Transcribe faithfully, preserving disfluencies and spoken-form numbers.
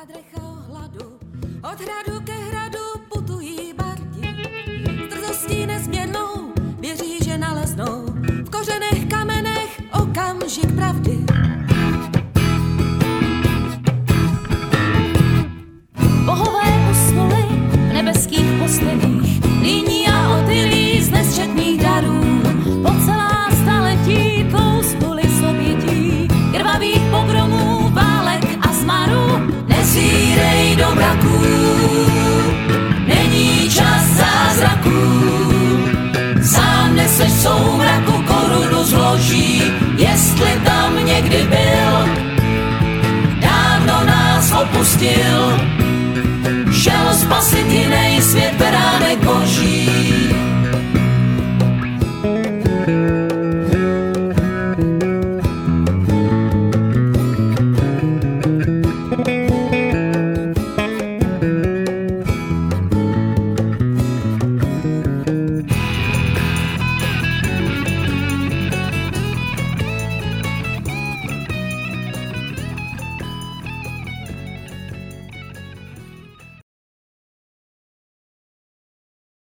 nádrech a hladu, od hradu ke hradu putují bardi. Drzostí nezměrnou věří, že naleznou v kořenech, kamenech okamžik pravdy. Bohové usnuly v nebeských posledích, líní a otylí z nesčetných darů. Po celá staletí tlousнули obětí krvavých pogromů, válek a zmaru. Nezírej do mraků, není čas zázraků. Sám neseš v soumraku korunu zloží, jestli tam někdy byl. Dávno nás opustil, šel spasit jinej svět.